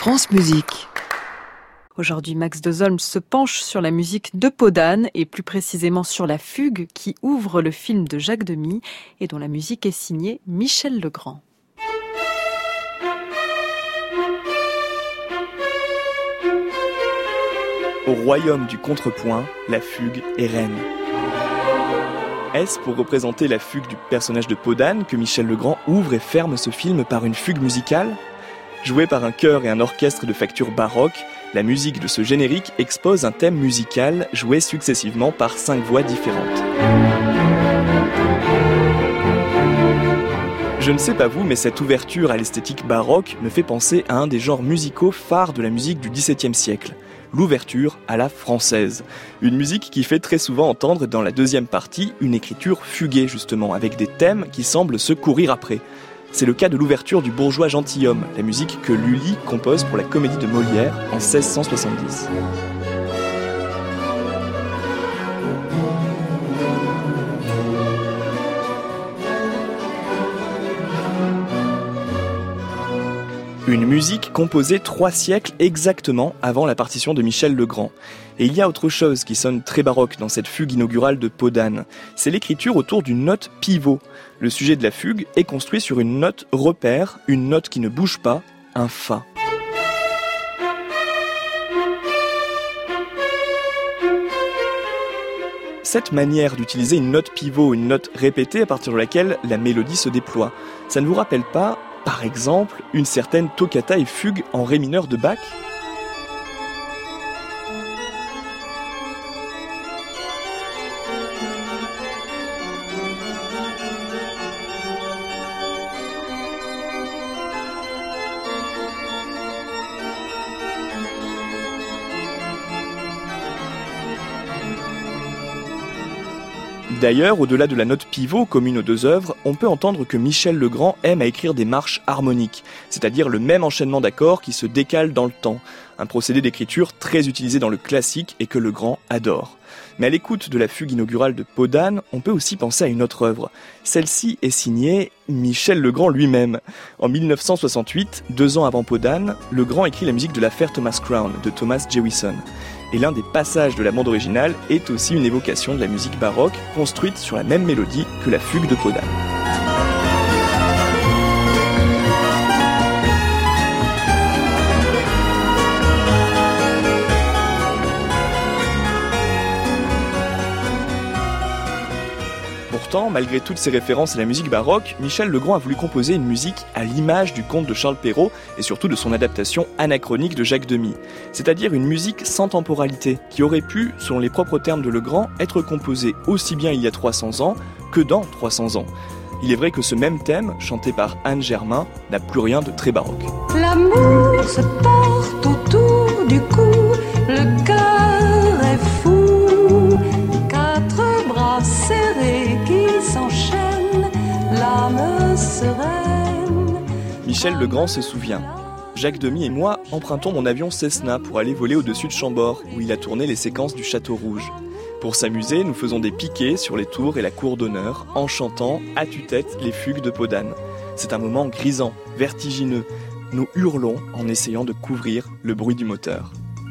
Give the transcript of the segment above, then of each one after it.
France Musique. Aujourd'hui, Max Dozolm se penche sur la musique de Podane et plus précisément sur la fugue qui ouvre le film de Jacques Demy et dont la musique est signée Michel Legrand. Au royaume du contrepoint, la fugue est reine. Est-ce pour représenter la fugue du personnage de Podane que Michel Legrand ouvre et ferme ce film par une fugue musicale ? Jouée par un chœur et un orchestre de facture baroque, la musique de ce générique expose un thème musical joué successivement par 5 voix différentes. Je ne sais pas vous, mais cette ouverture à l'esthétique baroque me fait penser à un des genres musicaux phares de la musique du XVIIe siècle, l'ouverture à la française. Une musique qui fait très souvent entendre dans la deuxième partie une écriture fuguée justement, avec des thèmes qui semblent se courir après. C'est le cas de l'ouverture du Bourgeois gentilhomme, la musique que Lully compose pour la comédie de Molière en 1670. Une musique composée 3 siècles exactement avant la partition de Michel Legrand. Et il y a autre chose qui sonne très baroque dans cette fugue inaugurale de Podane. C'est l'écriture autour d'une note pivot. Le sujet de la fugue est construit sur une note repère, une note qui ne bouge pas, un fa. Cette manière d'utiliser une note pivot, une note répétée à partir de laquelle la mélodie se déploie, ça ne vous rappelle pas, par exemple, une certaine toccata et fugue en ré mineur de Bach ? D'ailleurs, au-delà de la note pivot commune aux deux œuvres, on peut entendre que Michel Legrand aime à écrire des marches harmoniques, c'est-à-dire le même enchaînement d'accords qui se décale dans le temps, un procédé d'écriture très utilisé dans le classique et que Legrand adore. Mais à l'écoute de la fugue inaugurale de Podane, on peut aussi penser à une autre œuvre. Celle-ci est signée Michel Legrand lui-même. En 1968, 2 ans avant Podane, Legrand écrit la musique de l'affaire Thomas Crown de Thomas Jewison. Et l'un des passages de la bande originale est aussi une évocation de la musique baroque construite sur la même mélodie que la fugue de Podane. Pourtant, malgré toutes ces références à la musique baroque, Michel Legrand a voulu composer une musique à l'image du conte de Charles Perrault et surtout de son adaptation anachronique de Jacques Demy, c'est-à-dire une musique sans temporalité, qui aurait pu, selon les propres termes de Legrand, être composée aussi bien il y a 300 ans que dans 300 ans. Il est vrai que ce même thème, chanté par Anne Germain, n'a plus rien de très baroque. L'amour se porte autour du cou, le cœur est fou, 4 bras serrés qui s'enchaînent, l'âme sereine. Michel Legrand se souvient. Jacques Demy et moi empruntons mon avion Cessna pour aller voler au-dessus de Chambord, où il a tourné les séquences du Château Rouge. Pour s'amuser, nous faisons des piquets sur les tours et la cour d'honneur, en chantant à tue-tête les fugues de Podane. C'est un moment grisant, vertigineux. Nous hurlons en essayant de couvrir le bruit du moteur.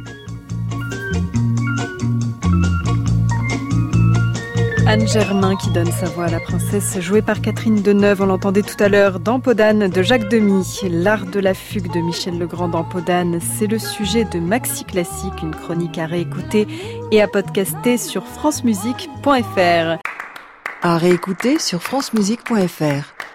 Anne Germain qui donne sa voix à la princesse, jouée par Catherine Deneuve. On l'entendait tout à l'heure dans Podane de Jacques Demy. L'art de la fugue de Michel Legrand dans Podane, c'est le sujet de Maxi Classique, une chronique à réécouter et à podcaster sur francemusique.fr. À réécouter sur francemusique.fr.